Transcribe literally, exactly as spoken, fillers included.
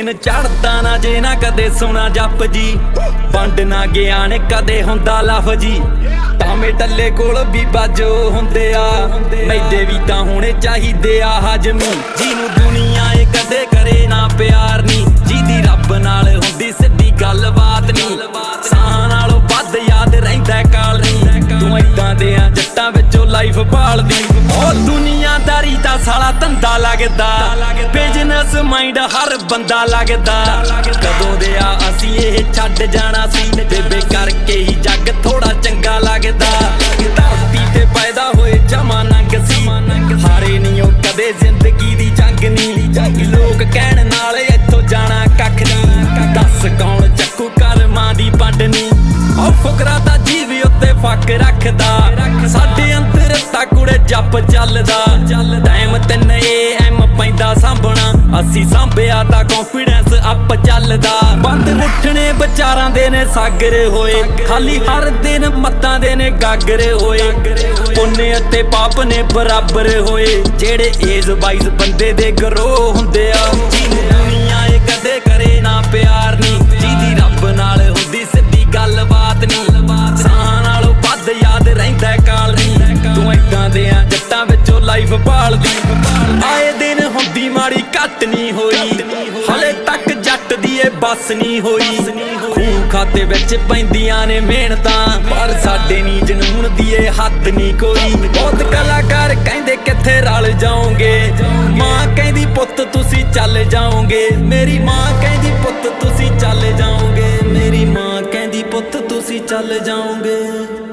दिन चढ़दा ना जे ना कदे सुना जप जी वंड ना गया ने कदे हुंदा लफ जी तामे टल्ले कोल भी बाजो हुंदे आ मैदे भी तां होने चाहिदे आ हजमी जिन्नू दुनिया ए कदे करे ना प्यार नी जिदी रब नाल हुंदी सिद्धी गल बात नी साह नालों वध याद रहिंदा काल नी तू इदां दे आ जट्टां विचों लाइफ भालदी ओ दुनियादारी दा साला धंधा लगदा बिजनेस माइंड हर बंदा लगदा कदों दे आ असीं इह छड्ड जाना सी बेबे करके ही जग थोड़ा चंगा लगदा धरती ते पैदा होए जमा नंग सी हारे नहीं ओ कदे जिंदगी दी जंग नी लोग कहण नाल इत्थों जाना कख नी दस कौन चक्कू कर्मां दी पंड नी ओ फुकरा दा जीव उत्ते फक रखदा साडे अंदर ताकुड़े जप चलदा टाइम तिन ए एम पैंदा सांभना असी सांभिया तां कॉन्फिडेंस अप चलदा बंद उठने विचारां दे ने सागर होए खाली हर दिन मत्तां दे ने गागर होए पुण्य अते पाप ने बराबर होए जेड़े एज वाइज बंदे दे गरोह हुंदे आ जिन्नू दुनिया ए कदे करे ना प्यार नी जिदी रब नाल हुंदी सिद्धी गल बात नी साह नालों वध याद रहिंदा काल नी तू इदां दे आ जट्टां विचों लाइफ भालदी आए दिन हुंदी माड़ी घट नी होई हले तक जट दी ए बस नी होई खून खाते विच पैंदियां ने मेहनतां पर साडे नी जनून दी ए हद नी कोई बहुत कलाकार कहंदे कित्थे रल जाओगे मां कहंदी पुत्त तुसी चल जाओगे मेरी मां कहंदी पुत्त तुसी चल जाओगे मेरी मां कहंदी पुत्त तुसी चल जाओगे।